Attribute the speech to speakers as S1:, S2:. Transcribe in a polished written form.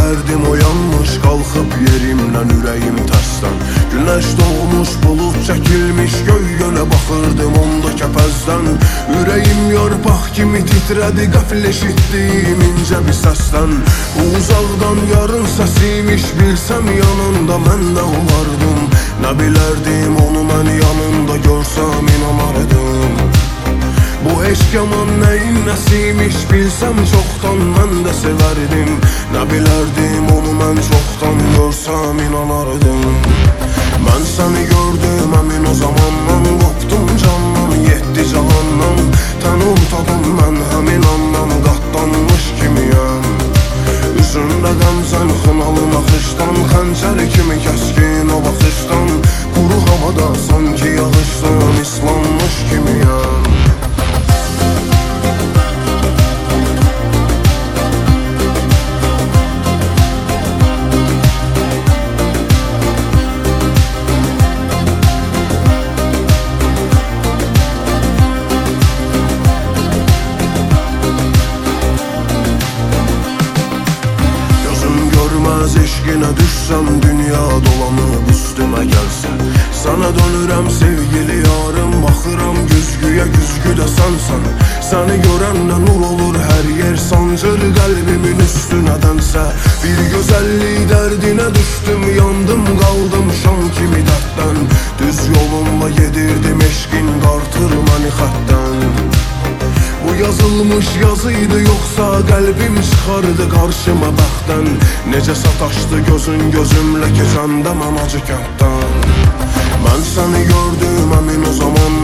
S1: dərdim oyanmış, qalxıb yerimdən ürəyim tərsdən. Günəş doğmuş, bulud çəkilmiş, göy-gölə baxırdım onda kəpəzdən. Ürəyim yarpaq kimi titrədi, qəfil eşitdiyim incə bir səsdən. Uzaqdan yarın səsiymiş, bilsəm yanında mən də olardım. Nə bilərdim onu mən yanında görsəm inanardım. Bu eşq yaman nəyin nəsiymiş, bilsəm çoxdan mən də sevərdim. Nə bilərdim onu mən çoxdan görsəm inanardım. Mən səni gördüm əmin o zamandan, qopdum candan, yetdi cahandan. Tənum tadım mən həmin andan, qatlanmış kimiyəm. Üzündə qəmzən xınalı naxışdan, xəncər kimi kəskin o baxışdan. Quru havada sanki yağışdan islanmış kimiyəm. Eşqinə düşsəm, dünya dolanıb üstümə gəlsə. Sana dönürəm sevgili yarım, baxıram güzgüyə, güzgü də sənsən. Səni görəndə nur olur hər yer, sancır qəlbimin üstünə dənsə. Bir gözəllik dərdinə düşdüm, yandım qaldım şam kimi dərddən. Düz yolumla gedirdim, eşqin qartır məni xətdən. Bu yazılmış yazıydı yoxsa qəlbim çıxardı qarşıma bəxtdən. Necə sataşdı gözün gözümlə keçəndə mən acı kənddən. Mən səni gördüm əmin o zaman,